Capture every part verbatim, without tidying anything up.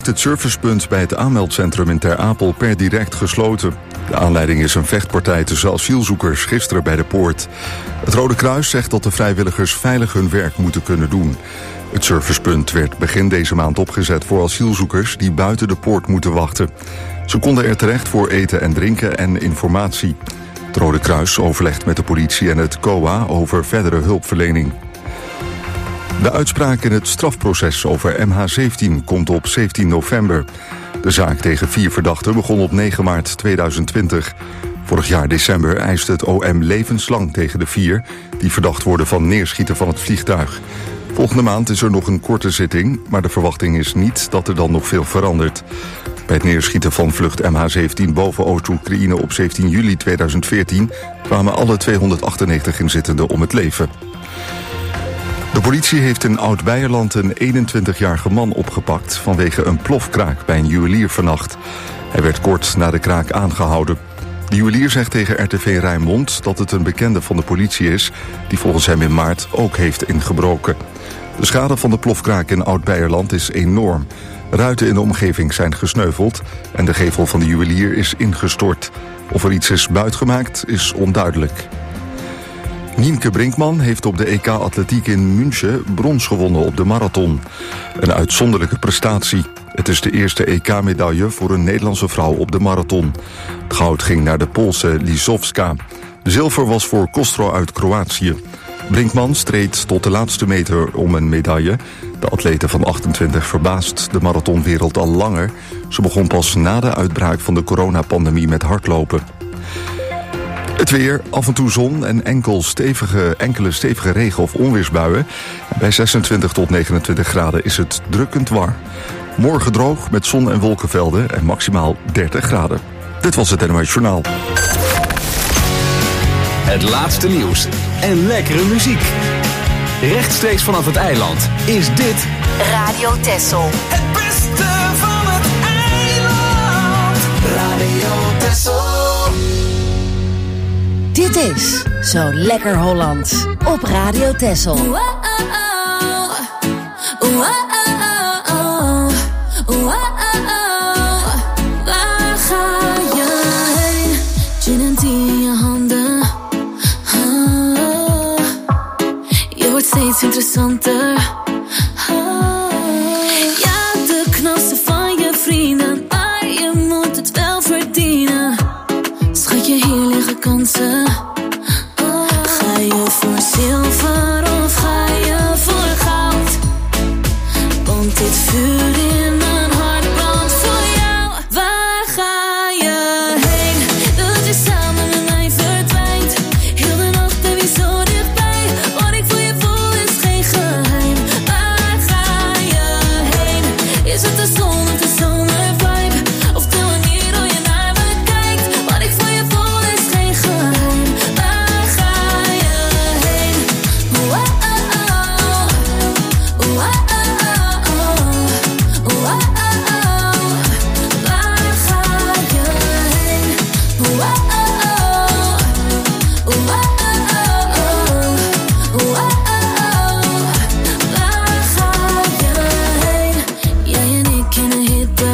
het servicepunt bij het aanmeldcentrum in Ter Apel per direct gesloten. De aanleiding is een vechtpartij tussen asielzoekers gisteren bij de poort. Het Rode Kruis zegt dat de vrijwilligers veilig hun werk moeten kunnen doen. Het servicepunt werd begin deze maand opgezet voor asielzoekers die buiten de poort moeten wachten. Ze konden er terecht voor eten en drinken en informatie. Het Rode Kruis overlegt met de politie en het C O A over verdere hulpverlening. De uitspraak in het strafproces over M H zeventien komt op zeventien november. De zaak tegen vier verdachten begon op negen maart tweeduizend twintig. Vorig jaar december eiste het O M levenslang tegen de vier die verdacht worden van neerschieten van het vliegtuig. Volgende maand is er nog een korte zitting, maar de verwachting is niet dat er dan nog veel verandert. Bij het neerschieten van vlucht M H zeventien boven Oost-Oekraïne op zeventien juli tweeduizend veertien kwamen alle tweehonderdachtennegentig inzittenden om het leven. De politie heeft in Oud-Beijerland een eenentwintigjarige man opgepakt vanwege een plofkraak bij een juwelier vannacht. Hij werd kort na de kraak aangehouden. De juwelier zegt tegen R T V Rijnmond dat het een bekende van de politie is die volgens hem in maart ook heeft ingebroken. De schade van de plofkraak in Oud-Beijerland is enorm. Ruiten in de omgeving zijn gesneuveld en de gevel van de juwelier is ingestort. Of er iets is buitgemaakt is onduidelijk. Nienke Brinkman heeft op de E K Atletiek in München brons gewonnen op de marathon. Een uitzonderlijke prestatie. Het is de eerste E K-medaille voor een Nederlandse vrouw op de marathon. Het goud ging naar de Poolse Lisowska. Zilver was voor Kostro uit Kroatië. Brinkman streed tot de laatste meter om een medaille. De atlete van achtentwintig verbaast de marathonwereld al langer. Ze begon pas na de uitbraak van de coronapandemie met hardlopen. Het weer, af en toe zon en enkel stevige, enkele stevige regen- of onweersbuien. Bij zesentwintig tot negenentwintig graden is het drukkend warm. Morgen droog met zon- en wolkenvelden en maximaal dertig graden. Dit was het N O S Journaal. Het laatste nieuws en lekkere muziek. Rechtstreeks vanaf het eiland is dit Radio Texel. Het beste van het eiland. Radio Texel. Dit is Zo Lekker Hollands op Radio Texel. Wow, wow, wow, wow, wow. Waar ga je heen? Gin en thee in je handen. Oh, je wordt steeds interessanter. Oh, ja, de knassen van je vrienden, maar je moet het wel verdienen. Schatje, hier liggen kansen. Oh, ga je voor zilver of ga je voor goud? Want dit vuur in mijn hart brandt voor jou. Waar ga je heen? Dat je samen met mij verdwijnt. Heel de nacht ben je zo dichtbij. Wat ik voor je voel is geen geheim. Waar ga je heen? Is het de zon of de zomervibe? Of de manier hoe je naar me kijkt? Wat ik voor je voel is geen geheim. Waar ga je heen? Wow, oh, oh. Wow, oh, oh. Wow, oh, oh. Waar ga je heen? Wow, oh, oh. Wow, oh, oh. Wow, oh, oh. Waar ga je heen? Jij en ik in een hitte.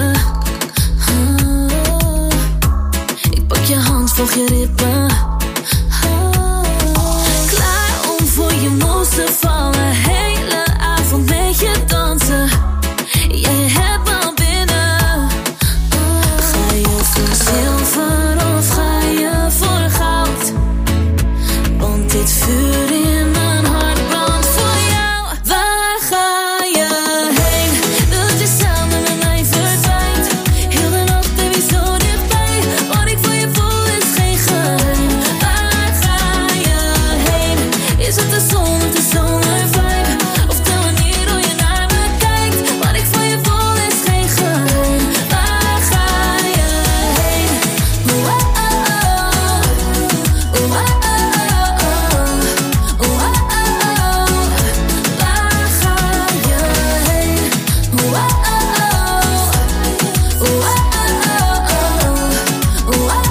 Oh, ik pak je hand, volg je rippen. Oh, klaar om voor je mond te vallen. Hele avond met je dansen. Jij hebt me al binnen. Oh, ga je voor zilver of ga je voor goud? Want dit vuur in mijn hart brandt voor jou. Waar ga je heen? Dat je samen met mij verdwijnt. Heel de nacht ben je zo dichtbij. Wat ik voor je voel is geen geheim. Waar ga je heen? Is het de zon of de zomervibe? Of de manier hoe je naar me kijkt? Wat ik voor je voel is geen geheim. Waar ga je heen? Wow, oh, oh. Wow, oh, oh. Wow, oh, oh. Waar ga je heen? Wow, oh, oh. Wow, oh, oh. Wow, oh,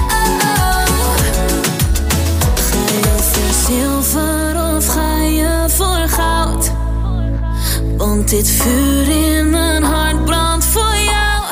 oh. Ga je voor zilver of ga je voor goud? Want dit vuur in mijn hart brandt voor jou.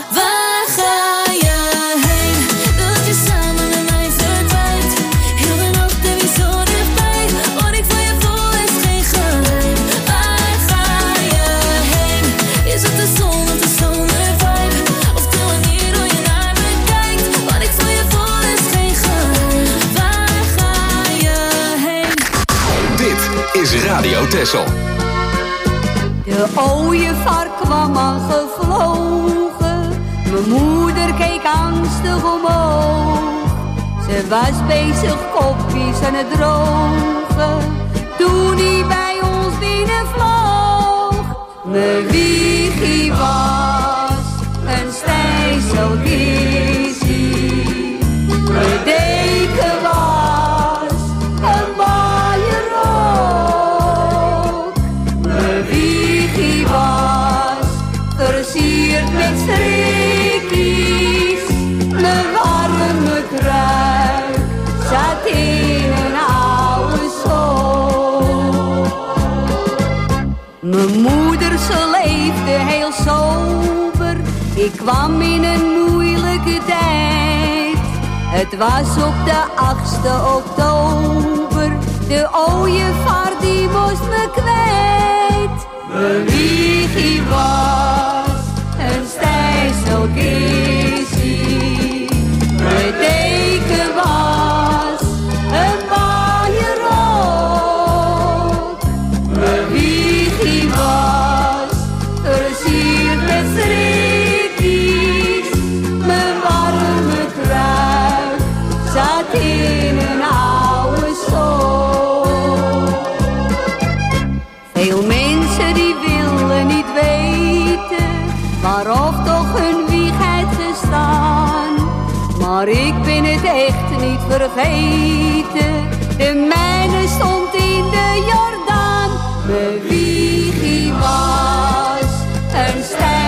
Radio Texel. De ooievaar kwam aangevlogen. Mijn moeder keek angstig omhoog. Ze was bezig kopjes aan het drogen. Toen hij bij ons binnenvloog. Mijn wiegie was een stijzelkissie. Mijn deken was een waaierrok. Mijn wiegie was versierd met strikjes. Mijn warme kruik zat in een oude sok. Mijn moeder, ze leefde heel sober. Ik kwam in een moeilijke tijd. Het was op de achtste oktober. De ooievaar die moest me kwijt. Mijn wiegie was een stijzelkissie. Mijn deken was een waaierok. Mijn wiegie was versierd met strikjes. Mijn warme kruik zat in een oude sok. Veel mensen die willen niet weten waarof toch hun wieg heeft gestaan. Maar ik ben het echt niet vergeten. De mijne stond in de Jordaan. Mijn wiegie was een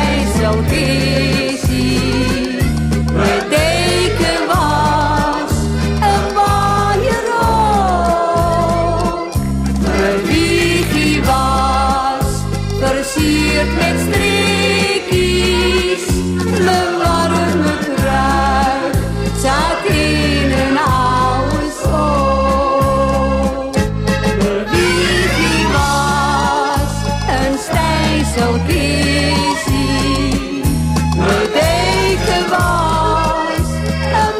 stijzelkissie. Mijn deken was een waaierok. Mijn wiegie was versierd met strikjes. Mijn warme kruik zat in een oude sok. Mijn wiegie was een stijzelkissie. Mijn deken was een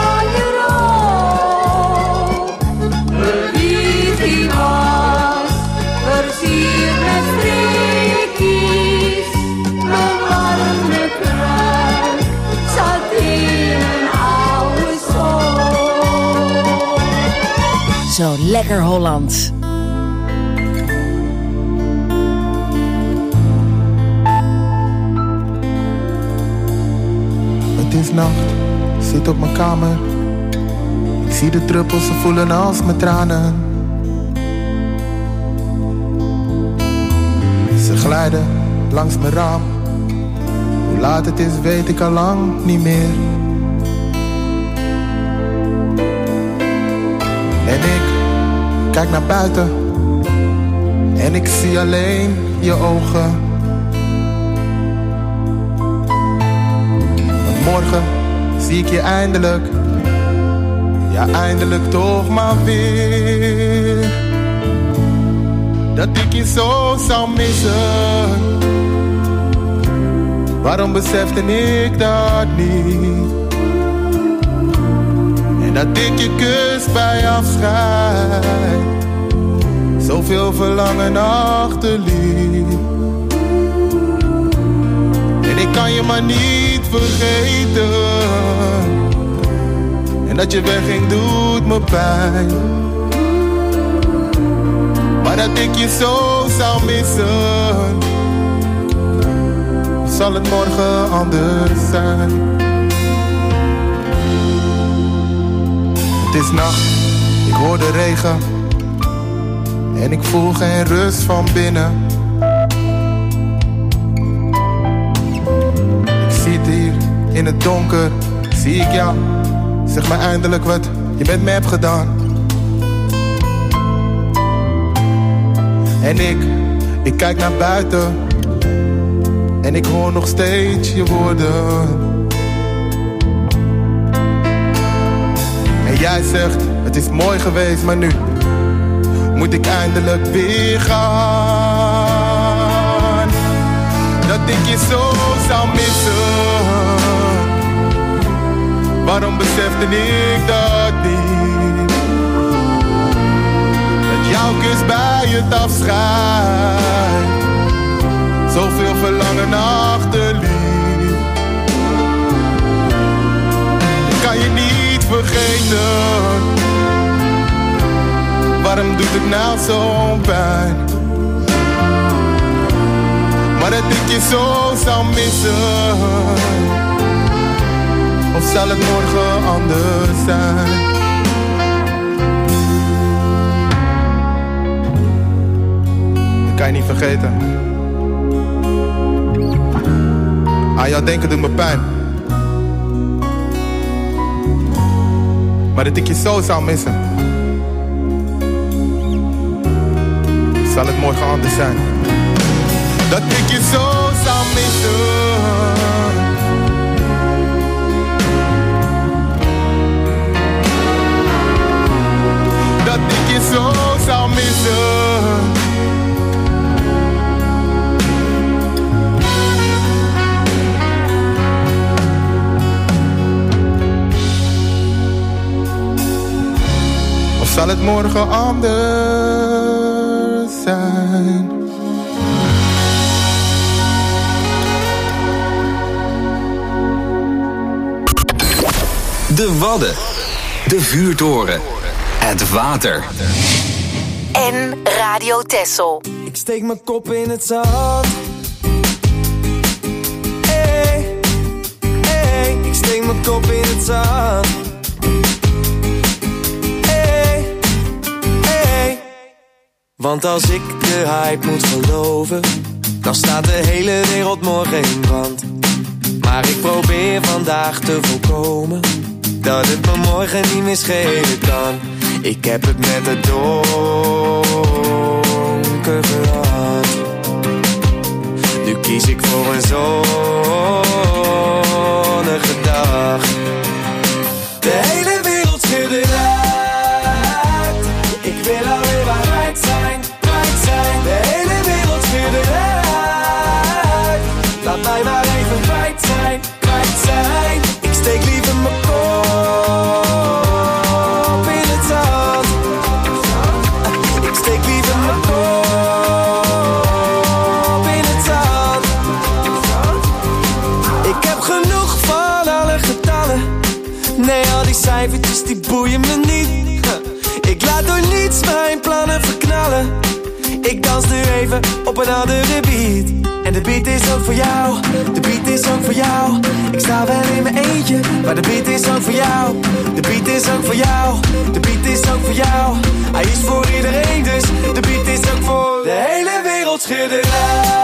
waaierok. Mijn wiegie was versierd met strikjes. Mijn warme kruik zat in een oude sok. Zo lekker Holland. Het is nacht, zit op mijn kamer. Ik zie de druppels, ze voelen als mijn tranen. Ze glijden langs mijn raam. Hoe laat het is weet ik al lang niet meer. En ik kijk naar buiten en ik zie alleen je ogen. Want morgen zie ik je eindelijk, ja eindelijk toch maar weer. Dat ik je zo zou missen. Waarom besefte ik dat niet? En dat ik je kus bij afscheid zoveel verlangen achterliet. En ik kan je maar niet vergeten. En dat je wegging doet me pijn. Maar dat ik je zo zou missen, zal het morgen anders zijn. Het is nacht, ik hoor de regen en ik voel geen rust van binnen. Ik zie het hier in het donker, zie ik jou. Zeg maar eindelijk wat je met me hebt gedaan. En ik, ik kijk naar buiten en ik hoor nog steeds je woorden. En jij zegt, het is mooi geweest, maar nu moet ik eindelijk weer gaan. Dat ik je zo zou missen. Waarom besefte ik dat niet? Dat Jouw kus bij het afscheid, zoveel verlangen achterliet. Ik kan je niet vergeten, waarom doet het nou zo'n pijn? Maar dat ik je zo zou missen, of zal het morgen anders zijn? Dat kan je niet vergeten. Aan jou denken doet me pijn, maar dat ik je zo zou missen, zal het morgen anders zijn? Dat ik je zo zou missen, dat ik je zo zou missen. Of zal het morgen anders zijn? De Wadden, de vuurtoren, het water. En Radio Texel. Ik steek mijn kop in het zand. Hey, hey, ik steek mijn kop in het zand. Hey, hey. Want als ik de hype moet geloven, dan staat de hele wereld morgen in brand. Maar ik probeer vandaag te voorkomen dat het me morgen niet meer schelen kan. Ik heb het met het donker gehad. Nu kies ik voor een zonnige dag. De hele wereld schudde uit. Ik wil alleen maar kwijt zijn, kwijt zijn. De hele wereld schudde uit. Laat mij maar even kwijt zijn, kwijt zijn. Ik steek liever mijn kop in het zand. Ik steek liever mijn kop in het zand. Ik heb genoeg van alle getallen. Nee, al die cijfertjes die boeien me niet. Ik laat door niets mijn plannen verknallen. Ik dans nu even op een andere beat. En de beat is ook voor jou, de beat is ook voor jou. Ik sta wel in mijn eentje, maar de beat is ook voor jou. De beat is ook voor jou, de beat is ook voor jou. Hij is voor iedereen, dus de beat is ook voor de hele wereld schudde uit.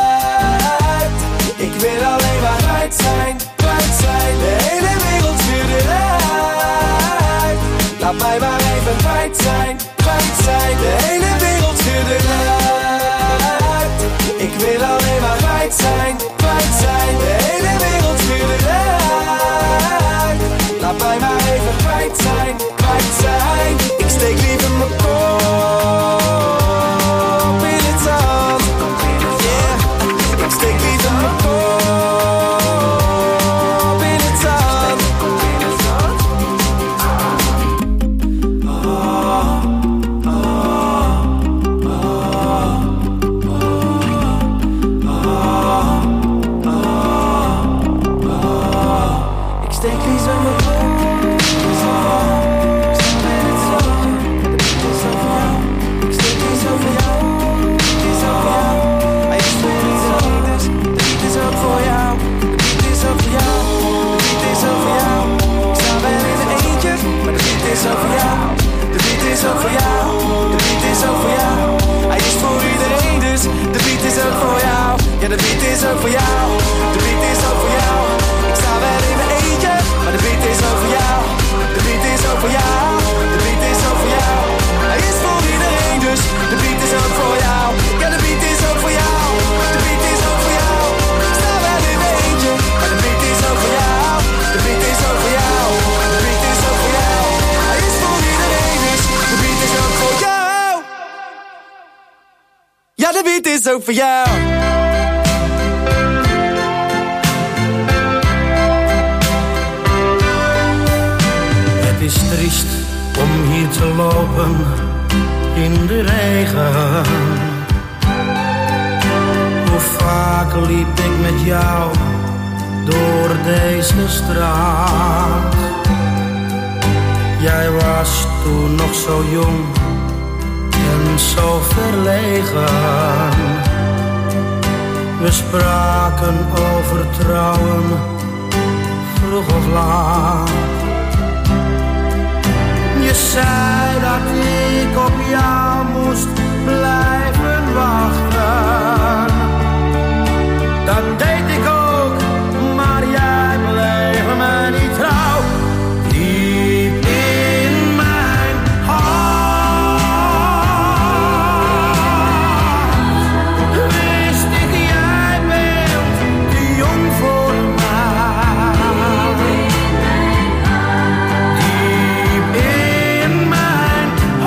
Ik wil alleen maar kwijt zijn, kwijt zijn. De hele wereld schudde uit. Laat mij maar even kwijt zijn, kwijt zijn. De hele wereld schudde uit. Ik wil alleen maar kwijt zijn, kwijt zijn. De hele wereld schudde uit. Laat mij maar even kwijt zijn, kwijt zijn. Ik steek liever mijn kop in het zand. Yeah, ik steek liever mijn kop in het zand. Oh, oh, oh. Ik steek liever mijn kop in het zand. Ik steek liever voor jou. Ik steek liever voor jou. Hij is voor iedereen, dus de beat is ook voor jou. De beat is ook voor jou. De beat is ook voor jou. Ik sta wel in mijn eentje, maar de beat is ook voor jou. De beat is ook voor jou. De beat is ook voor jou. Hij is voor iedereen, dus de beat is ook voor jou. Ja, de beat is ook voor jou. De beat is ook voor jou. Ik sta wel in mijn eentje, maar de beat is ook voor jou. De beat is ook voor jou. De beat is ook voor jou. Hij is voor iedereen, dus de beat is ook voor jou. Ja, de beat is ook voor jou. De beat is ook voor jou. Ik sta wel in mijn eentje, maar de beat is ook voor jou. De beat is ook voor jou. De beat is ook voor jou. Hij is voor iedereen, dus de beat is ook voor jou. Ja, de beat is ook voor jou. Het is triest om hier te lopen in de regen. liep ik met jou door deze straat. Jij was toen nog zo jong en zo verlegen. We spraken over trouwen, vroeg of laat. Je zei dat ik op jou moest blijven wachten. Dat deed ik ook, maar jij bleef me niet trouw. Diep in mijn hart wist ik, jij bent te jong voor mij. Diep in mijn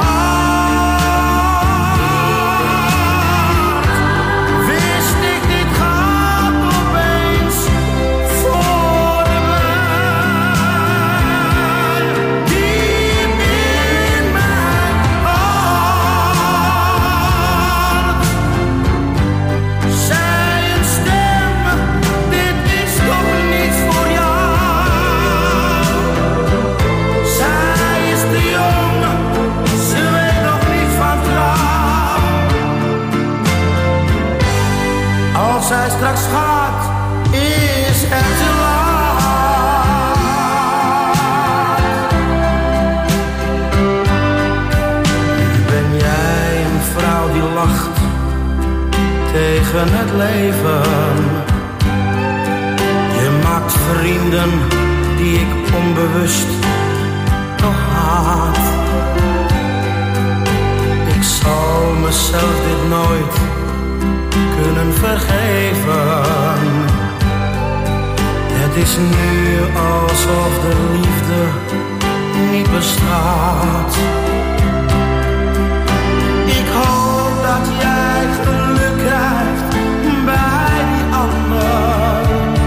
hart wist ik, dit gaat opeens voorbij. Diep in mijn hart zei een stem, dit is toch niet voor jou. Zij is te jong, ze weet nog niet van trouw. Als zij straks gaat, is het te laat. Nu ben jij een vrouw die lacht tegen het leven. Je maakt vrienden die ik onbewust nog haat. Ik zal mezelf dit nooit kunnen vergeven. Het is nu alsof de liefde niet bestaat. Ik hoop dat jij geluk krijgt bij die ander.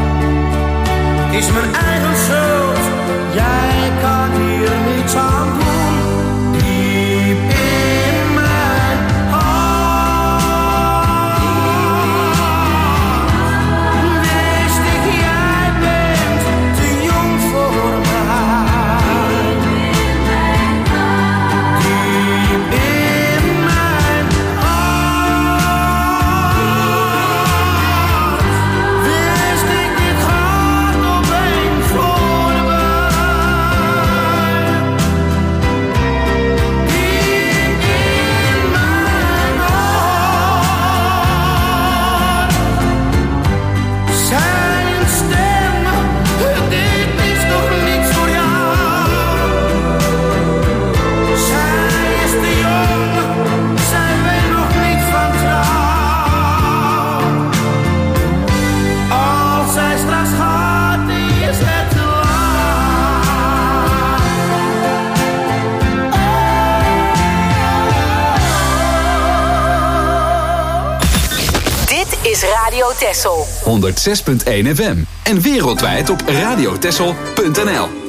Is mijn eigen schuld, jij kan hier niets aan doen. Diep in mijn hart wist ik, jij bent te jong voor mij. Diep in mijn hart wist ik, dit gaat opeens voorbij. Diep in mijn hart zei een stem, dit is toch niets voor jou. Zij is te jong, zij weet nog niet van trouw. Als zij straks gaat, is het te laat. Dit is Radio Texel. honderd zes punt één F M en wereldwijd op radiotexel punt n l.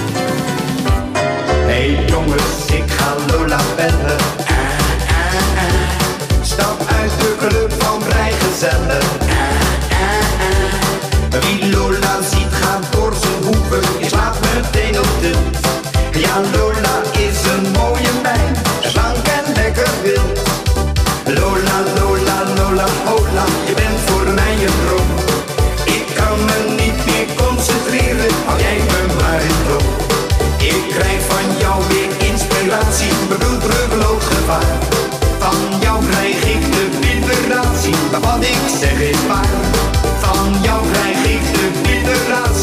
Hey jongens, ik ga Lola bellen. Ah, ah, ah. Stap uit de club van vrijgezellen. Ah, ah, ah. Wie Lola ziet gaat door zijn hoeven, je slaat meteen op de. Ja, Lola is een mooie meid, slank en lekker wild. Lola, Lola, Lola, hola, je bent voor mij een droom. Ik kan me niet meer concentreren, hou jij me maar in toom. Ik krijg van jou weer inspiratie, bedoel terug loopt gevaar. Van jou krijg ik de inspiratie, maar wat ik zeg is waar. Van jou krijg ik de inspiratie.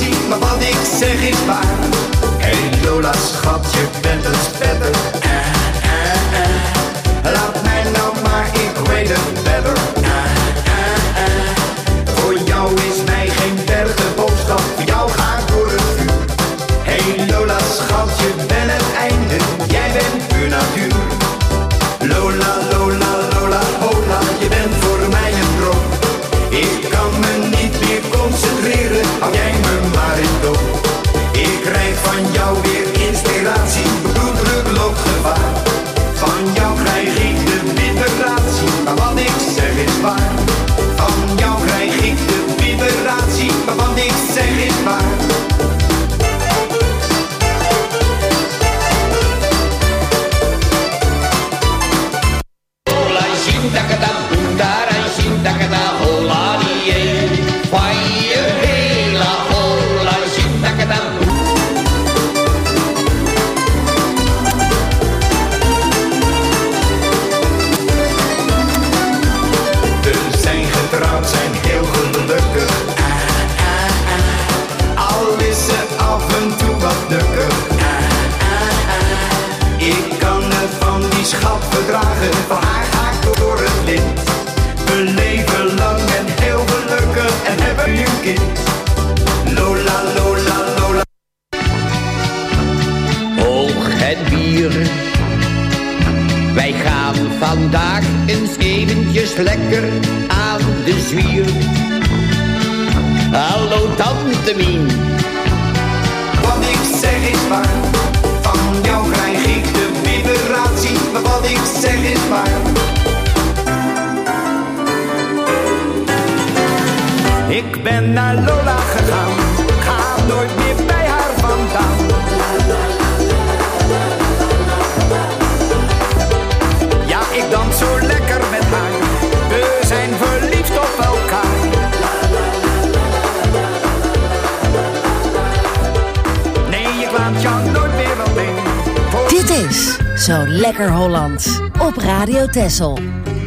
vriendschap verdragen, van haar ga ik door het lint. We leven lang en heel gelukkig en hebben nu een kind. Lola, Lola, Lola. Hoog het bier. Wij gaan vandaag eens eventjes lekker aan de zwier. Hallo tante Mien. Wat ik zeg is waar. Van jou krijg ik de vibratie. Maar wat ik zeg is waar. Ik ben naar Lola gegaan. Ga nooit meer bij haar vandaan. Ja, ik dans zo lekker met haar. We zijn verliefd op elkaar. Nee, ik laat jou nooit meer alleen. Dit is Zo Lekker Holland op Radio Texel.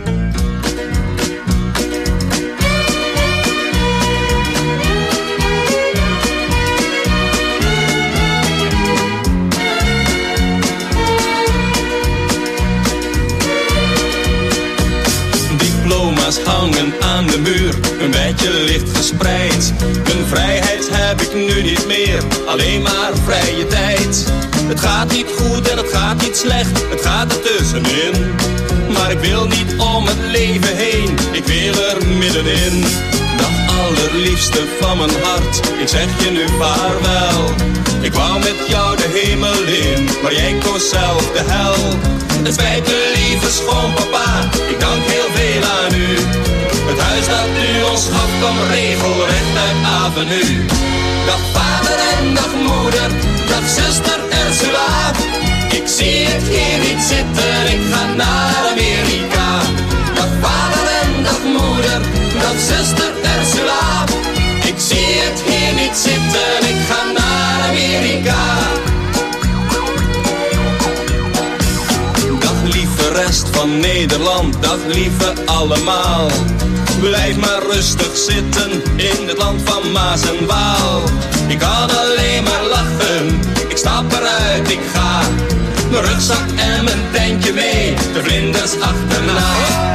Diploma's hangen aan de muur, een beetje licht gespreid. Mijn vrijheid heb ik nu niet meer, alleen maar vrije tijd. Het gaat niet goed en het gaat niet slecht, het gaat er tussenin. Maar ik wil niet om het leven heen, ik wil er middenin. Dag allerliefste van mijn hart, ik zeg je nu vaarwel. Ik wou met jou de hemel in, maar jij koos zelf de hel. Het spijt me lieve schoonpapa, ik dank heel veel aan u. Het huis dat u ons gaf kwam regelrecht uit Avenue. Dag vader en dag moeder, dag zuster Ursula. Ik zie het hier niet zitten, ik ga naar Amerika. Dag vader en dag moeder, dag zuster Ursula. Ik zie het hier niet zitten, ik ga naar Amerika. Dag lieve rest van Nederland, dag lieve allemaal. Blijf maar rustig zitten in het land van Maas en Waal. Ik kan alleen maar lachen, ik stap eruit, ik ga. Mijn rugzak en mijn tentje mee, de vlinders achterna.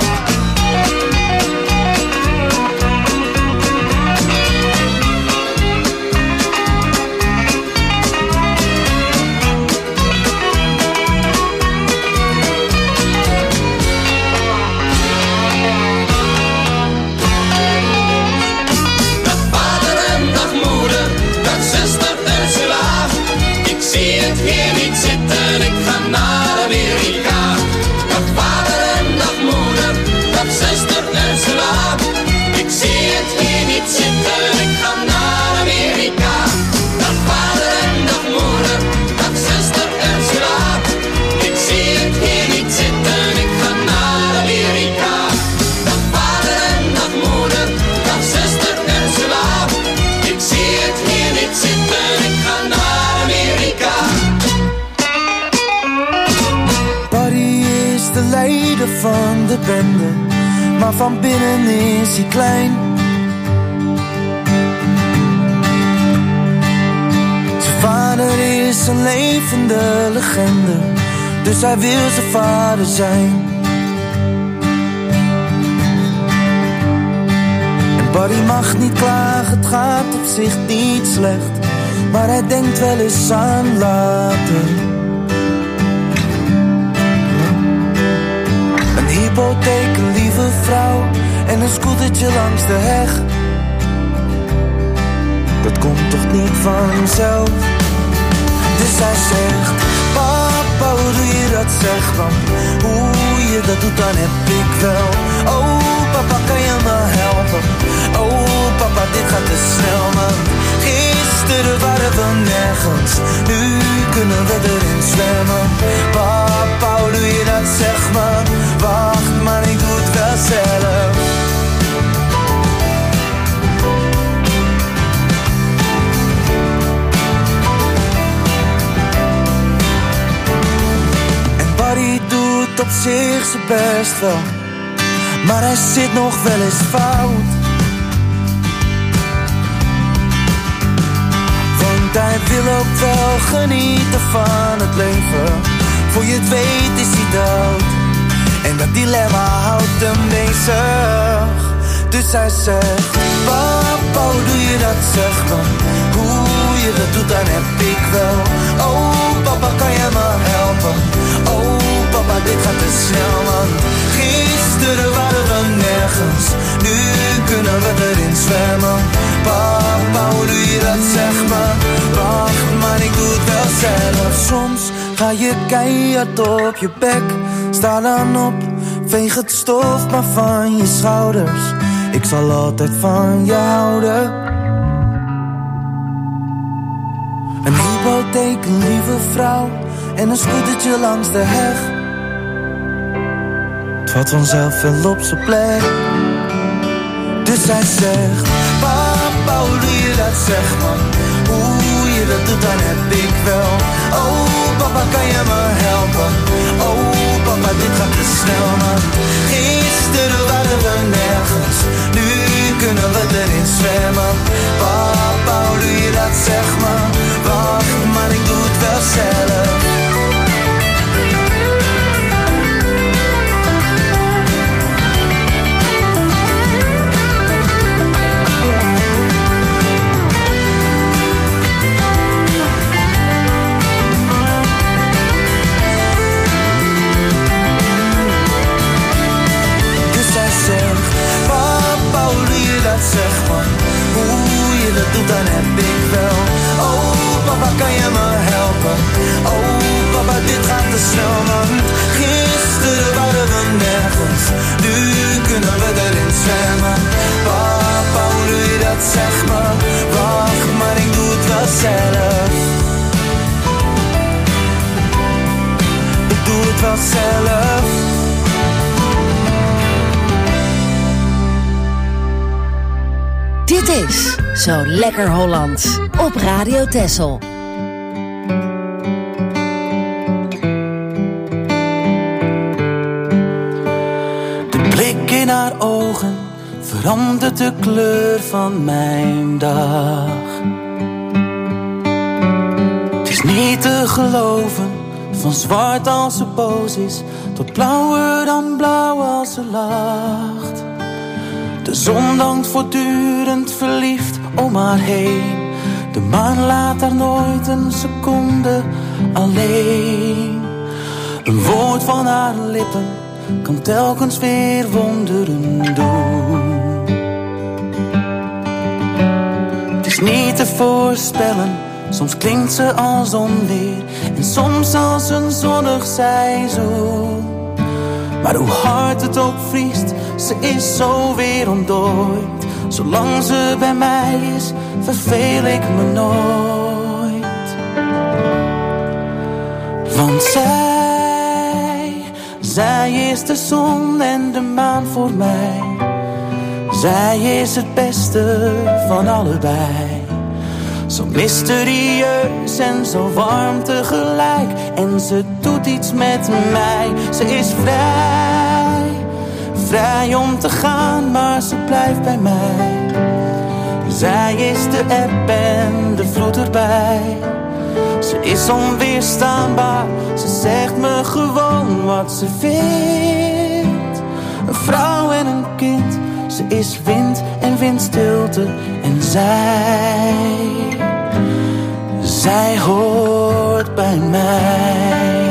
Van de bende, maar van binnen is hij klein. Zijn vader is een levende legende, dus hij wil zijn vader zijn. En Barry mag niet klagen, het gaat op zich niet slecht, maar hij denkt wel eens aan later. Hypotheek, een lieve vrouw en een scootertje langs de heg. Dat komt toch niet vanzelf. Dus hij zegt, papa, hoe doe je dat zeg? Want hoe je dat doet, dan heb ik wel. Oh papa, kan je me helpen? Oh papa, dit gaat te snel, man. Gisteren waren we nergens, nu kunnen we erin zwemmen. Papa, hoe doe je dat zeg maar? Wacht, maar ik doe het wel zelf. En Barry doet op zich zijn best wel, maar hij zit nog wel eens fout. Want hij wil ook wel genieten van het leven, Voor je het weet is hij dood. En dat dilemma houdt hem bezig. Dus hij zegt, papa, hoe doe je dat, zeg me? Hoe je dat doet, dan heb ik wel. Oh, papa, kan je me helpen? Oh, papa, dit gaat te snel, man. Gisteren waren we nergens, nu kunnen we erin zwemmen. Papa, hoe doe je dat, zeg me? Wacht, maar ik doe het wel zelf. Soms ga je keihard op je bek. Sta dan op, veeg het stof maar van je schouders. Ik zal altijd van je houden. Een hypotheek, een lieve vrouw en een scootertje langs de heg. Het valt vanzelf wel op zijn plek. Dus hij zegt, papa, hoe doe je dat, zeg man? Hoe je dat doet, dan heb ik wel. Oh, papa, kan je me helpen? Oh, papa, dit gaat te snel, man. Gisteren waren we nergens, nu kunnen we erin zwemmen. Papa, hoe doe je dat, zeg maar? Wacht, maar ik doe het wel zelf. Zeg maar, hoe je dat doet, dan heb ik wel. Oh, papa, kan je me helpen? Oh, papa, dit gaat te snel, man. Gisteren waren we nergens, nu kunnen we erin zwemmen. Papa, hoe doe je dat, zeg maar? Wacht, maar ik doe het wel zelf. Ik doe het wel zelf. Dit is Zo Lekker Hollands op Radio Texel. De blik in haar ogen verandert de kleur van mijn dag. Het is niet te geloven, van zwart als ze boos is, tot blauwer dan blauw als ze lacht. De zon dankt voortdurend verliefd om haar heen. De maan laat haar nooit een seconde alleen. Een woord van haar lippen kan telkens weer wonderen doen. Het is niet te voorspellen, soms klinkt ze als onweer en soms als een zonnig seizoen. Maar hoe hard het ook vriest, ze is zo weer ontdooid. Zolang ze bij mij is, verveel ik me nooit. Want zij, zij is de zon en de maan voor mij. Zij is het beste van allebei. Zo mysterieus en zo warm tegelijk. En ze doet iets met mij. Ze is vrij, vrij om te gaan, maar ze blijft bij mij. Zij is de eb en de vloed erbij. Ze is onweerstaanbaar, ze zegt me gewoon wat ze vindt. Een vrouw en een kind, ze is wind en windstilte. En zij, zij hoort bij mij.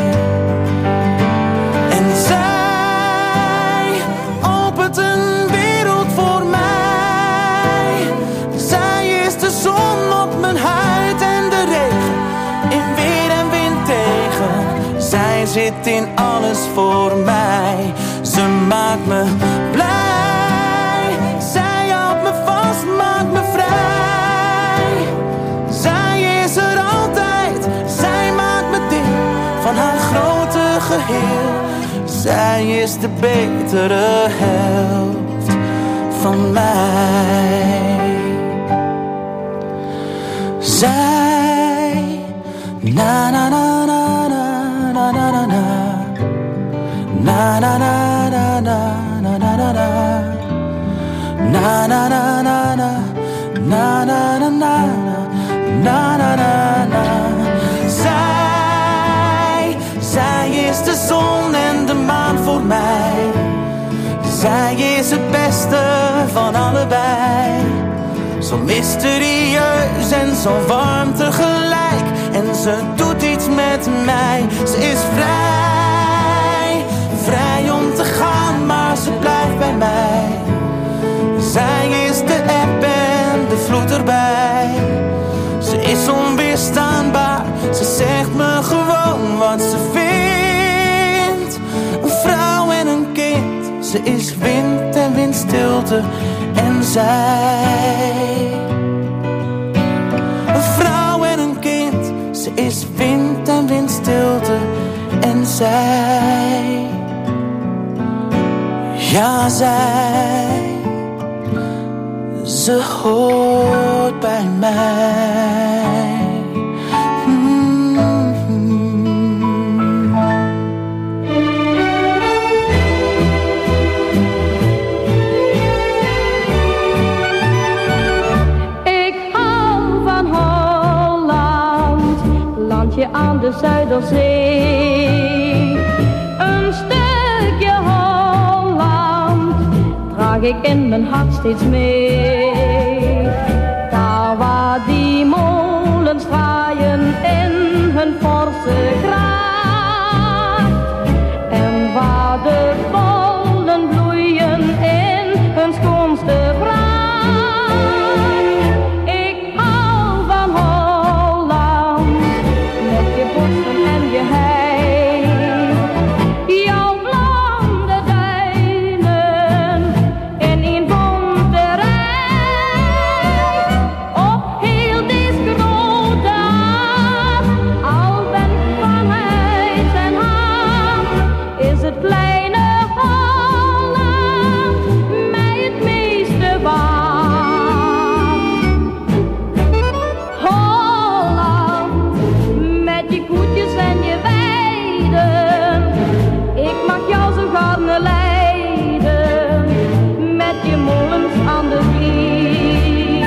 En zij opent een wereld voor mij. Zij is de zon op mijn huid en de regen, in weer en wind tegen. Zij zit in alles voor mij. Ze maakt me blij. Zij houdt me vast, maakt me vrij. Zij is er altijd. Zij maakt me deel van haar grote geheel. Zij is de betere helft van mij. Zij, na na na na na na na na na na na na na na na na na. Na na na na na na na na na na na na na. Zij, zij beste van allebei. Zo mysterieus en zo warm tegelijk. En ze doet iets met mij. Ze is vrij, vrij om te gaan, maar ze blijft bij mij. Zij is de eb en de vloed erbij. Ze is onweerstaanbaar, ze zegt me gewoon wat ze vindt. Een vrouw en een kind, ze is wind en windstilte en zij. Een vrouw en een kind, ze is wind en windstilte en zij. Ja, zij. Ze hoort bij mij. Mm-hmm. Ik hou van Holland, landje aan de Zuiderzee. Een stukje Holland draag ik in mijn hart steeds mee. Daar waar die molens draaien in hun forse kracht. En waar de bollen bloeien in hun schoonste pracht. Ik hou van Holland, met je bossen en je hei. Jouw blonde duinen in een bonte rij. Op heel deze grote aard, al ben ik van huis en hand, is het kleine Holland mij het meeste waard. Holland, met je koetjes en je weiden, ik mag jou zo gaan leiden, met je molens aan de vliet.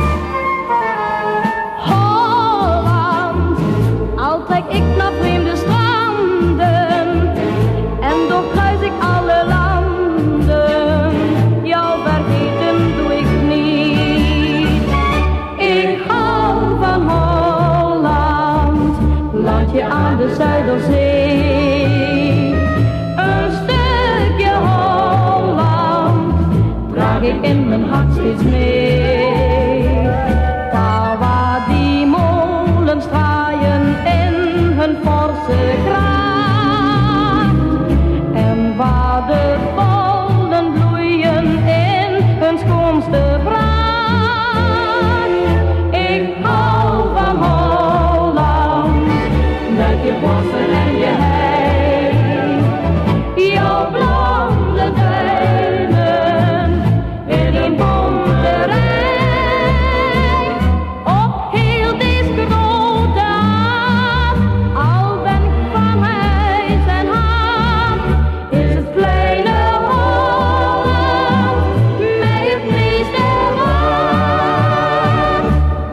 Holland, al trek ik naar vreemde stranden, en doorkruis ik alle landen, jou vergeten doe ik niet. Ik hou van Holland, landje aan de Zuiderzee. Een stukje Holland draag ik in mijn hart steeds mee. Daar waar die molens draaien in hun forse kracht. En waar de bollen bloeien in hun schoonste pracht. Ik hou van Holland, met je bossen en je hei. Jouw blonde duinen in een bonte rij. Op heel deze grote aard, al ben ik van huis en hand, is het kleine Holland mij het meeste waard.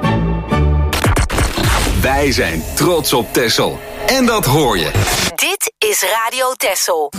Wij zijn trots op Texel. En dat hoor je. Dit is Radio Texel.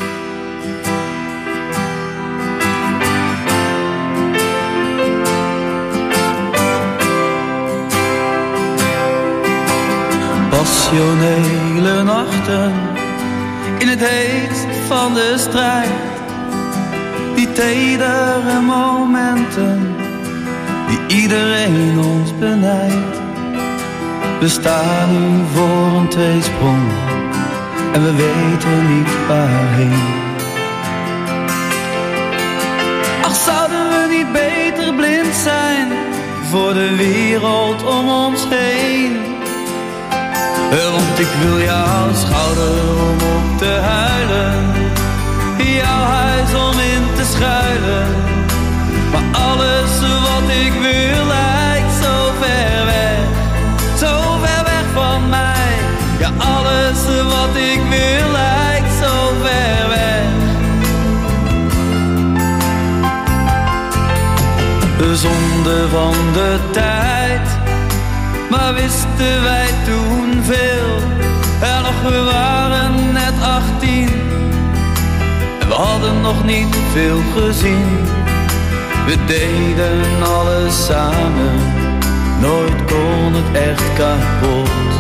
Passionele nachten in het heetst van de strijd. Die tedere momenten die iedereen ons benijdt. We staan nu voor een tweesprong en we weten niet waarheen. Ach, zouden we niet beter blind zijn voor de wereld om ons heen? Want ik wil jouw schouder om op te huilen, jouw huis om in te schuilen. Maar alles wat ik wil lijkt zo ver weg, zo ver weg van mij. Ja, alles wat ik wil lijkt zo ver weg. De zonde van de tijd, maar wisten wij toen veel. En nog, we waren net achttien en we hadden nog niet veel gezien. We deden alles samen, nooit kon het echt kapot.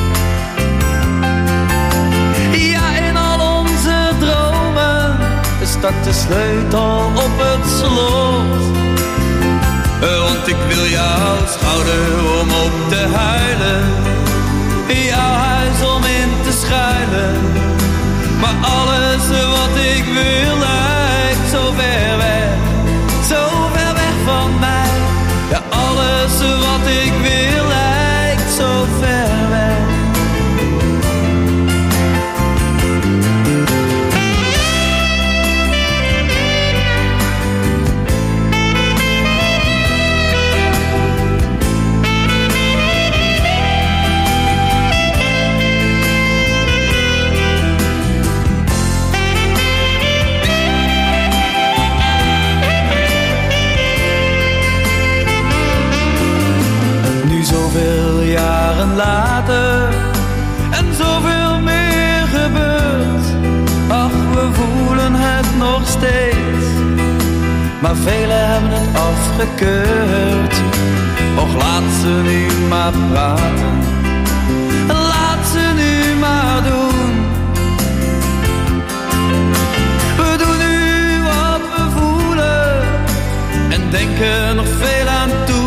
Ja, in al onze dromen stak de sleutel op het slot. Want ik wil jouw schouder om op te huilen, jouw huis om in te schuilen. Maar alles wat ik wil lijkt zo ver weg, zo ver weg van mij. Ja, alles wat ik wil lijkt zo ver weg. Zoveel jaren later en zoveel meer gebeurt. Ach, we voelen het nog steeds, maar velen hebben het afgekeurd. Och, laat ze nu maar praten, laat ze nu maar doen. We doen nu wat we voelen en denken nog veel aan toen.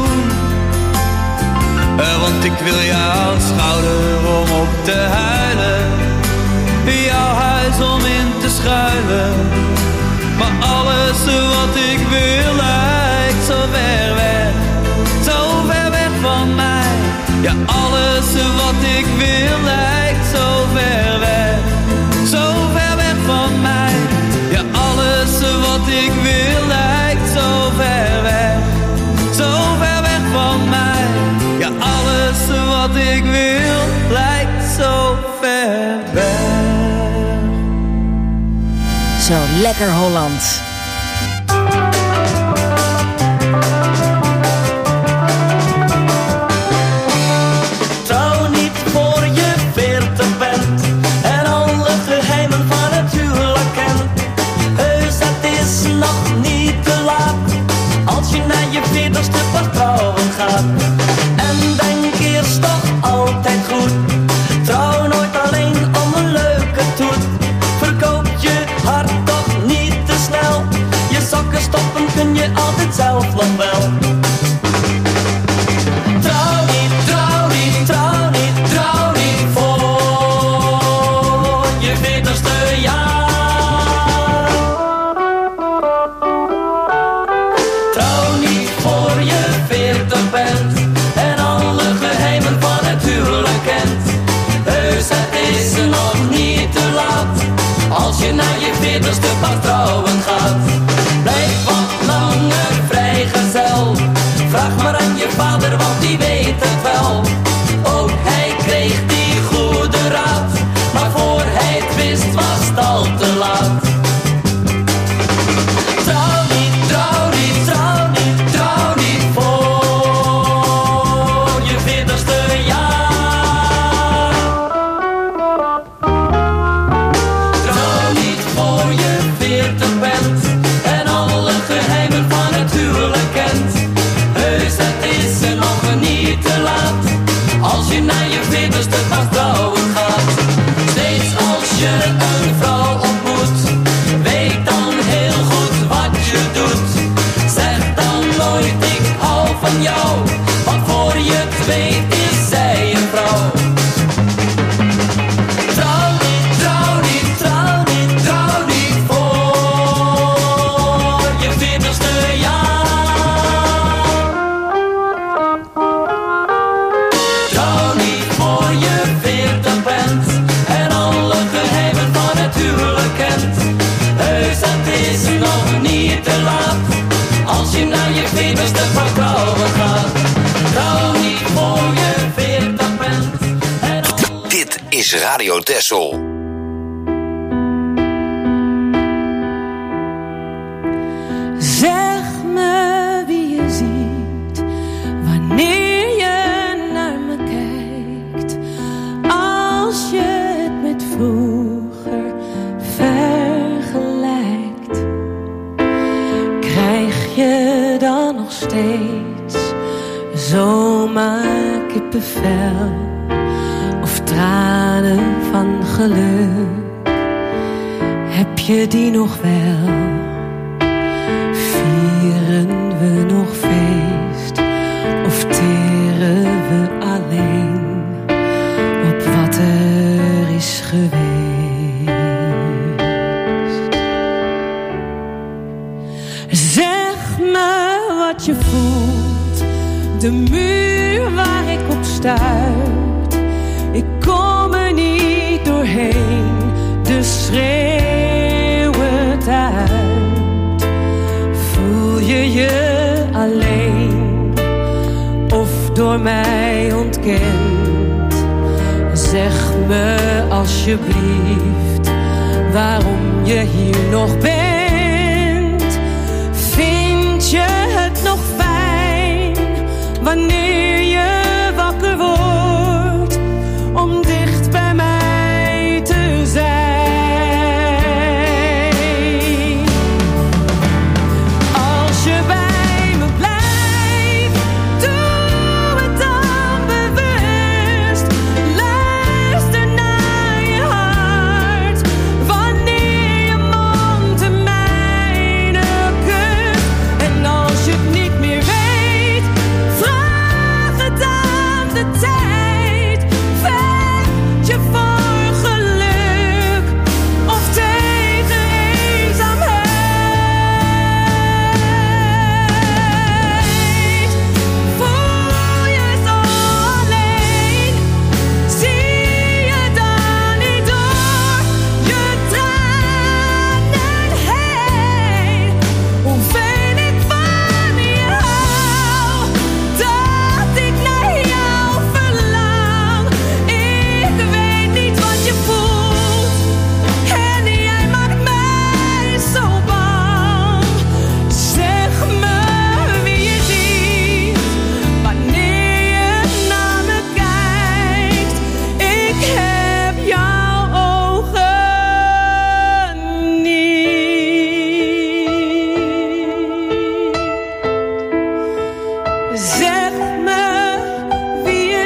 Want ik wil jouw schouder om op te huilen, jouw huis om in te schuilen. Maar alles wat ik wil lijkt zo ver weg, zo ver weg van mij. Ja, alles wat ik wil lijkt zo ver weg, zo ver weg van mij. Ja, alles wat ik wil lijkt zo ver weg, zo ver weg van mij. Ja, alles wat ik wil lijkt zo ver weg. Zo lekker Holland. Trouw niet voor je veertig bent en alle geheimen van het huwelijk kent. Heus, het is nog niet te laat als je naar je veertigste pas trouwen gaat. Denk eerst toch altijd goed. Trouw nooit alleen om een leuke toet. Verkoop je hart toch niet te snel. Je zakken stoppen kun je altijd zelf nog wel. Trouw niet, trouw niet, trouw niet, trouw niet voor je veertigste jaar. Trouw niet voor je veertig bent. Als je naar je veertigste pas trouwen gaat, blijf wat langer vrijgezel. Vraag maar aan je vader, want die weet het wel. Ook hij kreeg die goede raad, maar voor hij het wist was het al te laat. Trouw niet, trouw niet, trouw niet, trouw niet voor je veertigste jaar. Als je naar je veertigste pas trouwen gaat, steeds als je een vrouw ontmoet, weet dan heel goed wat je doet. Zeg dan nooit ik hou van jou, want voor je het weet is zij een vrouw. Trouw niet, trouw niet, trouw niet, trouw niet voor je veertigste jaar. Als je naar je veertigste pas trouwen gaat, trouw niet voor je veertig bent. Dit is Radio Texel. Zeg me wie je ziet wanneer je naar me kijkt. Als je het met vroeger vergelijkt, krijg je kippenvel of tranen van geluk. Heb je die nog wel? Vieren we nog feest of teren we alleen op wat er is geweest? Zeg me wat je voelt, de muur waar ik op stuit. Ik kom er niet doorheen, dus schreeuw het uit. Voel je je alleen of door mij ontkend? Zeg me alsjeblieft waarom je hier nog bent. Vind je het nog fijn wanneer je wakker wordt om dicht bij mij te zijn? Als je bij me blijft, doe het dan bewust. Luister naar je hart wanneer je mond de mijne kust. En als je het niet meer weet, vraag het aan de tijd. Vecht je voor geluk of tegen eenzaamheid? Voel je zo alleen? Zie je dan niet door je tranen heen? Hoeveel ik van je hou, dat ik naar jou verlang. Ik weet niet wat je voelt en jij maakt mij zo bang. Zeg me wie je ziet wanneer je naar me kijkt. Ik heb jouw ogen niet. Zeg me wie je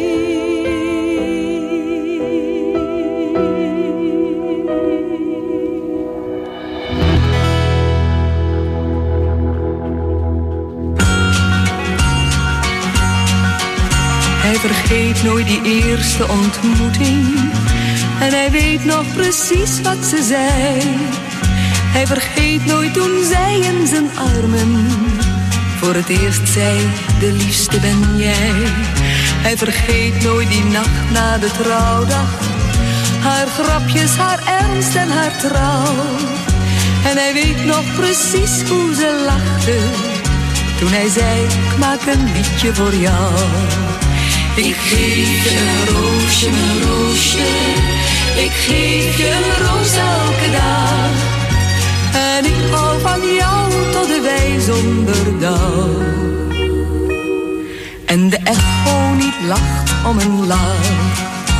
Hij vergeet nooit die eerste ontmoeting en hij weet nog precies wat ze zei. Hij vergeet nooit toen zij in zijn armen voor het eerst zei, de liefste ben jij. Hij vergeet nooit die nacht na de trouwdag, haar grapjes, haar ernst en haar trouw. En hij weet nog precies hoe ze lachte toen hij zei, ik maak een liedje voor jou. Ik geef je een roosje, mijn roosje, ik geef je een roos elke dag. En ik hou van jou tot de wij zonder dauw. En de echo niet lacht om een lach.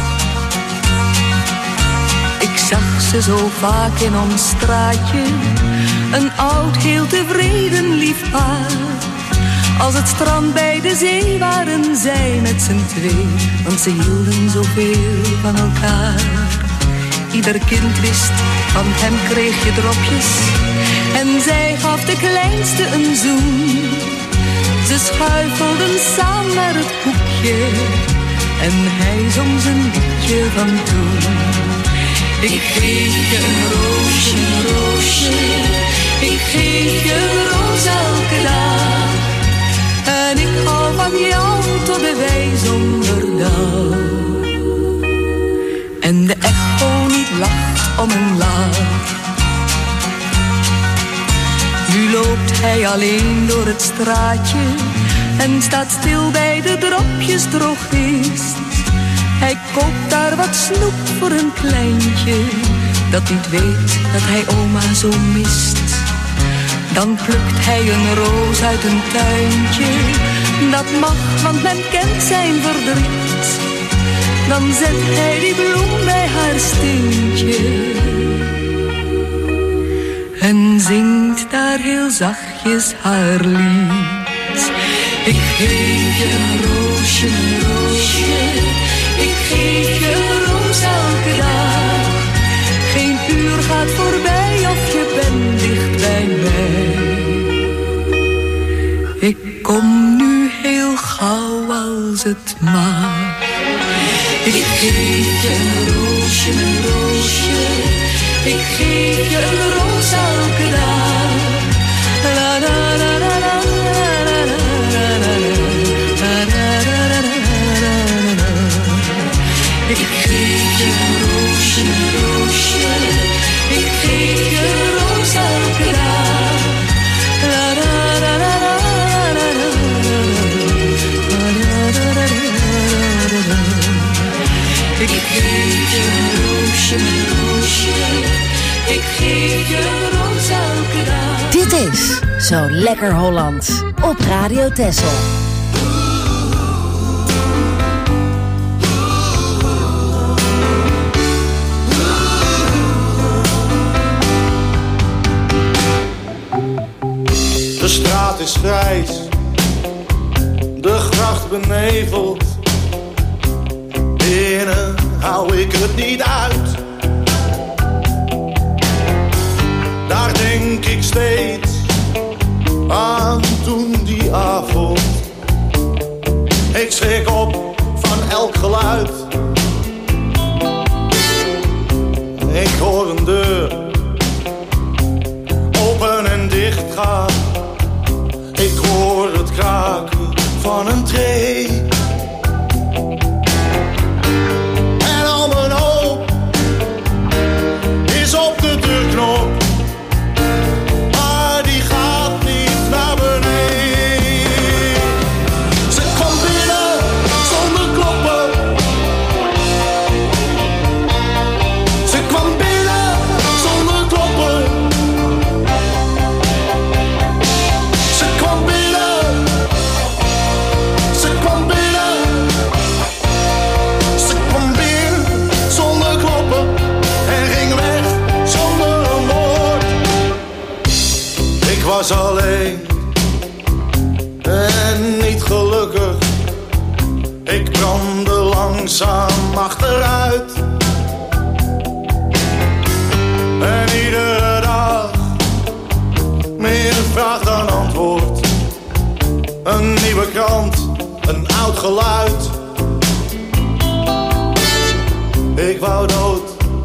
Ik zag ze zo vaak in ons straatje, een oud, heel tevreden lief paar. Als het strand bij de zee waren zij met z'n twee, want ze hielden zoveel van elkaar. Ieder kind wist, van hem kreeg je dropjes en zij gaf de kleinste een zoen. Ze schuifelden samen naar het hoekje en hij zong zijn liedje van toen. Ik geef je een roosje, een roosje, ik geef je een roos elke dag. En ik hou van jou tot de wij zonder dauw. En de echo niet lacht om een lach. Nu loopt hij alleen door het straatje en staat stil bij de dropjes drogist. Hij koopt daar wat snoep voor een kleintje dat niet weet dat hij oma zo mist. Dan plukt hij een roos uit een tuintje, dat mag, want men kent zijn verdriet. Dan zet hij die bloem bij haar steentje en zingt daar heel zachtjes haar lied. Ik geef je een roosje, een roosje. Ik geef je een roos elke dag. Geen uur gaat voorbij of je bent dicht bij mij. Ik kom nu heel gauw als het mag. Ik geef je een roosje, een roosje. Ik geef je een roos elke dag. La la la la la la la la la la. Ik geef je een roosje, een roosje. Ik geef je een roos elke dag. La la la la la la la la. Ik geef je een roosje, een roosje. Ik geef je een roos elke dag. Dit is Zo Lekker Hollands op Radio Texel. De straat is grijs, de gracht beneveld. Binnen hou ik het niet uit. Daar denk ik steeds aan toen die avond. Ik schrik op van elk geluid. Ik hoor een deur open en dicht gaan. Ik hoor het kraken van een tree. En al mijn hoop is op de deurknop. Maar die gaat niet naar beneden. Ze kwam binnen zonder kloppen. Ze kwam binnen zonder kloppen. Ze kwam binnen. Ze kwam binnen. Ze kwam binnen zonder kloppen. En ging weg zonder een woord. Ik was alleen en niet gelukkig. Ik brandde langzaam achteruit. En iedere dag meer vraag dan antwoord. Een nieuwe krant, een oud geluid. Ik wou dood.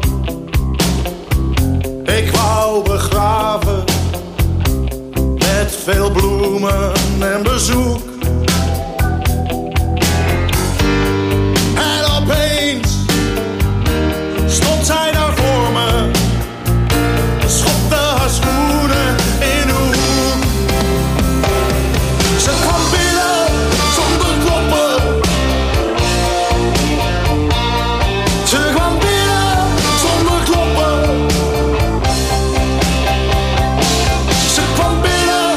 Ik wou begraven. Met veel bloemen en bezoek. En opeens stond zij daar voor me. Schopte haar schoenen in de hoek. Ze kwam binnen zonder kloppen. Ze kwam binnen zonder kloppen. Ze kwam binnen.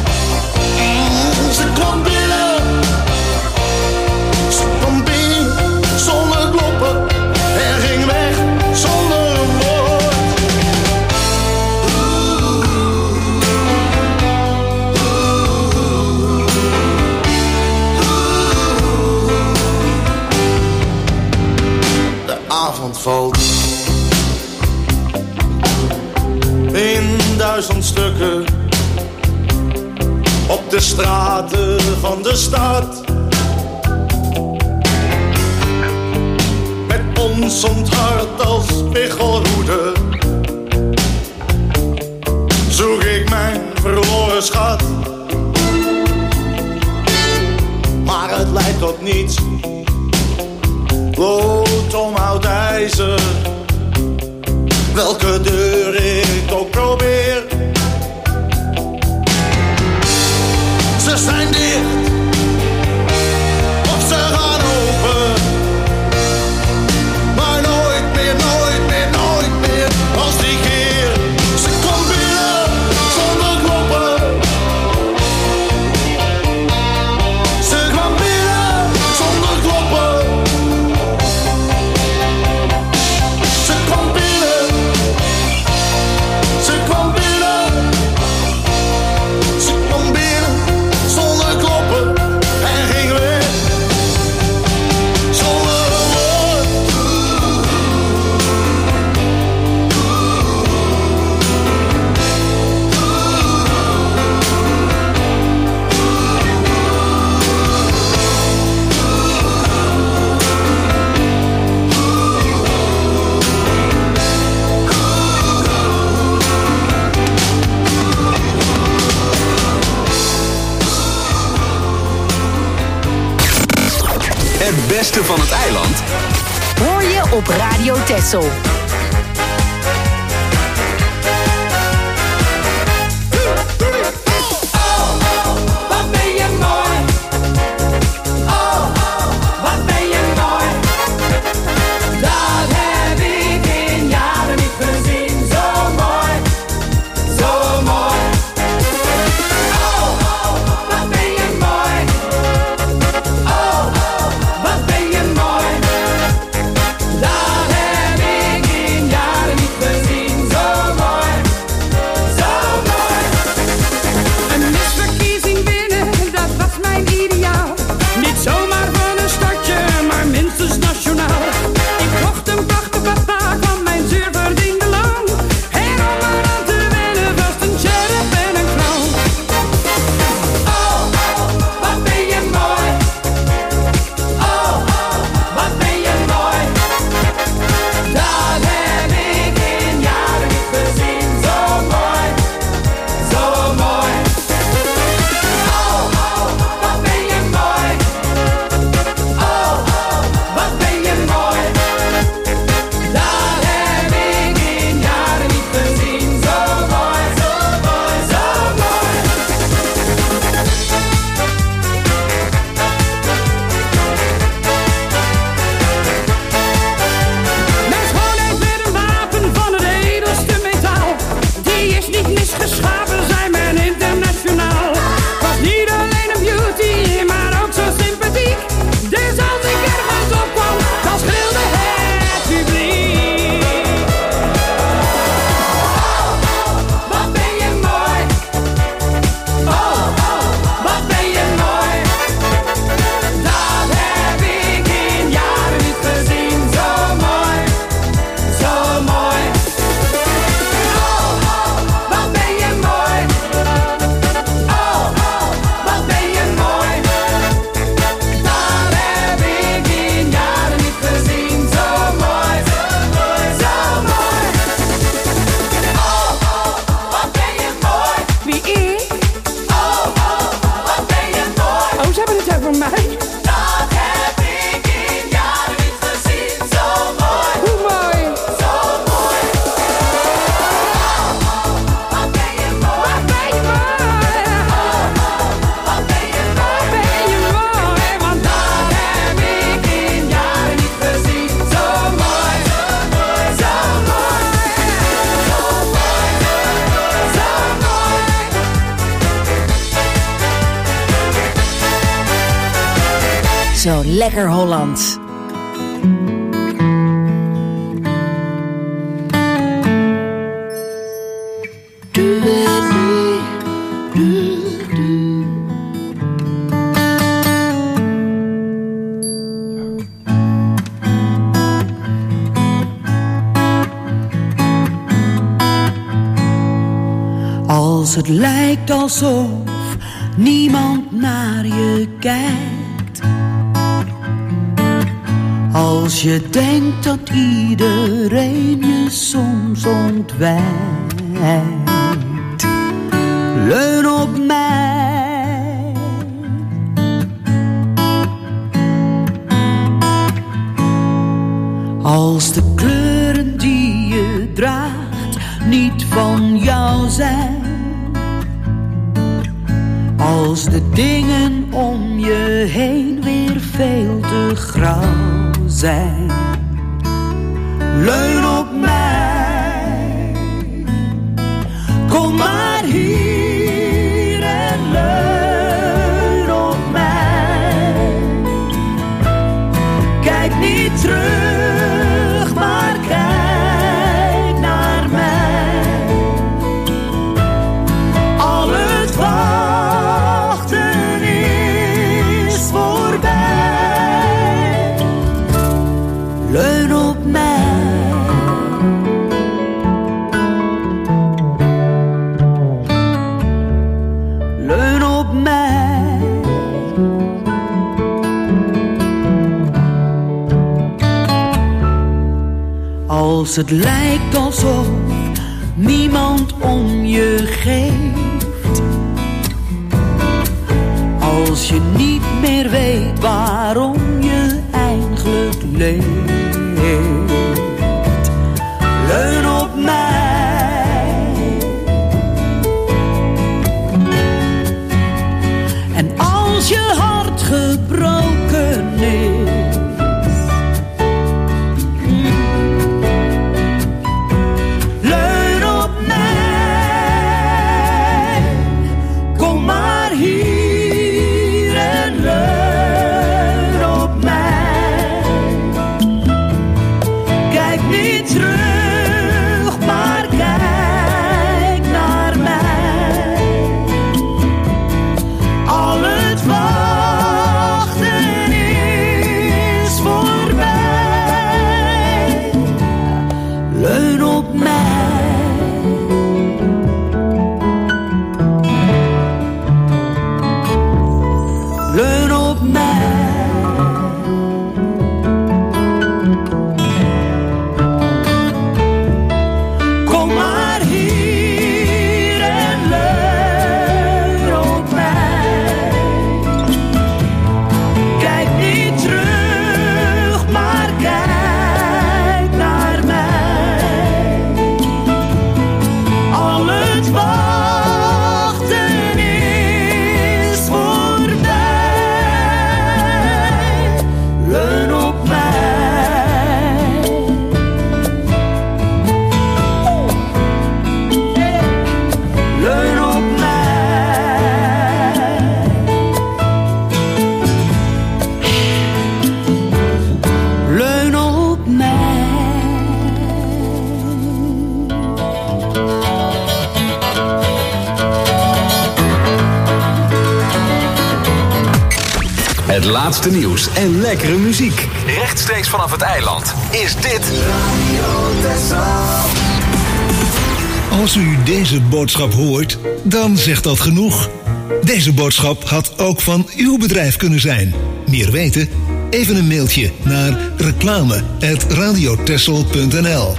Ze kwam binnen. Ze kwam binnen zonder kloppen. En ging weg zonder een woord. De avond valt in duizend stukken op de straten van de stad. Met ons onthart als spiegelhoede zoek ik mijn verloren schat. Maar het leidt tot niets. Lood om oud ijzer. Welke deur ik ook probeer. Ze zijn dicht. Of ze gaan open. Maar nooit meer, nooit meer, nooit meer als die keer. Ze kwam binnen zonder kloppen. Ze kwam binnen zonder kloppen. Ze kwam binnen. Ze kwam binnen. beste van het eiland hoor je op Radio Texel. Wat ben je mooi. Oh, wat ben je mooi. Dat heb ik in jaren niet gezien. Zo mooi, zo mooi. Oh, wat ben je mooi. Oh, wat ben je mooi. Dat heb ik in jaren niet gezien. Zo mooi, zo mooi. Een misverkiezing winnen, dat was mijn ideaal. Niet zomaar van een stadje, maar minstens nationaal. Ik kocht een prachtig papa van mijn zuur verdiende loon. En om eraan te winnen was een sheriff en een clown. Oh, wat ben je mooi. Oh, wat ben je mooi. Dat heb ik in jaren niet gezien. Zo mooi, zo mooi. Oh, wat ben je mooi. Oh, wat ben je mooi. Dat heb ik in jaren niet gezien. Zo mooi, zo mooi, zo mooi. Mijn schoonheid werd een wapen van het edelste metaal. Die is niet misgeschapen, zei men internationaal. Was niet alleen een beauty, maar ook zo sympathiek. Dus als ik ergens op kwam, dan schreeuwde het publiek. Wat ben je mooi. Oh, wat ben je mooi. Dat heb ik in jaren niet gezien. Zo mooi, zo mooi. Oh, wat ben je mooi. Oh, wat ben je mooi. Dat heb ik in jaren niet gezien. Zo mooi, zo mooi, zo mooi. Oh, wat ben je mooi. Wie ik? Oh, wat ben je mooi. Oh, ze hebben het over mij. Dat heb ik in jaren niet gezien. Zo mooi, Hoe mooi. zo mooi. Wat ben je mooi. Wat ben je mooi. Wat ben je mooi. Ben je mooi, want Dat heb ik in jaren niet gezien. Zo mooi, zo mooi, zo mooi. Zo mooi, zo mooi. Zo lekker Hollands. Als het lijkt alsof niemand naar je kijkt. Als je denkt dat iedereen je soms ontwijkt. Leun op mij. Als de kleuren die je draagt niet van jou zijn. Als de dingen om je heen weer veel te grauw zijn. Leun op mij. Kom maar hier en leun op mij. Kijk niet terug, maar kijk naar mij. Al het wachten is voorbij. Leun op mij. Leun op mij. Als het lijkt alsof niemand om je geeft. Als je niet meer weet waarom je eindigt. het leed. Leun op mij. En als je hart gebroken is, leun op mij. Kom maar hier en leun op mij. Kijk niet terug, maar kijk naar mij. Al het wachten is voorbij. Leun op mij. Leun op mij. Kom maar hier en leun op mij. Kijk niet terug, maar kijk naar mij. Al het wachten is voorbij. Leun op mij. Leun op mij. Leun op mij. Het laatste nieuws en lekkere muziek. Rechtstreeks vanaf het eiland is dit Als u deze boodschap hoort, dan zegt dat genoeg. Deze boodschap had ook van uw bedrijf kunnen zijn. Meer weten? Even een mailtje naar reclame apenstaartje radiotessel punt n l.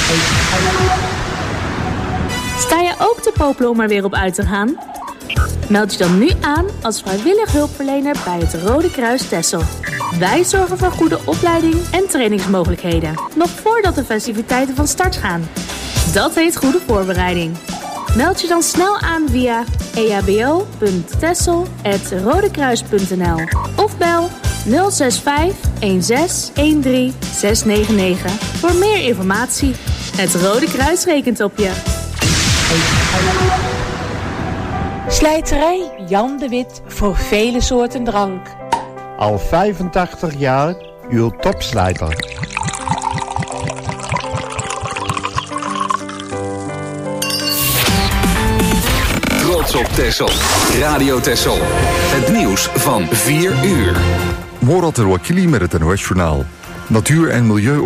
Sta je ook te popelen om er weer op uit te gaan? Meld je dan nu aan als vrijwillig hulpverlener bij het Rode Kruis Texel. Wij zorgen voor goede opleiding en trainingsmogelijkheden, nog voordat de festiviteiten van start gaan. Dat heet goede voorbereiding. Meld je dan snel aan via e h b o punt texel apenstaartje rodekruis punt n l of bel nul zes vijf een zes een drie zes negen negen voor meer informatie. Het Rode Kruis rekent op je. Slijterij Jan de Wit voor vele soorten drank. Al vijfentachtig jaar uw topslijter. Trots op Texel. Radio Texel. Het nieuws van vier uur. Morat El Wakili met het N O S Journaal. Natuur en milieu